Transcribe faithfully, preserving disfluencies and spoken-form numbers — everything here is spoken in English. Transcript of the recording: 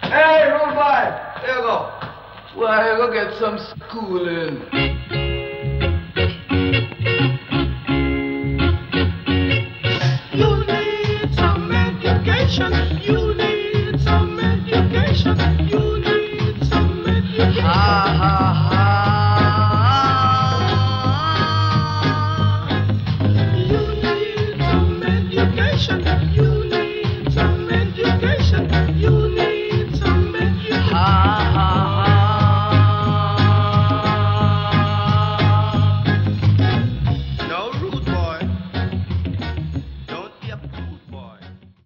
Hey, roll by. There you go. Why, go get some schooling. You need some education. You need some education. You need some education. Ha, ha, ha. You need some education. You need some education. You need some education. Ha.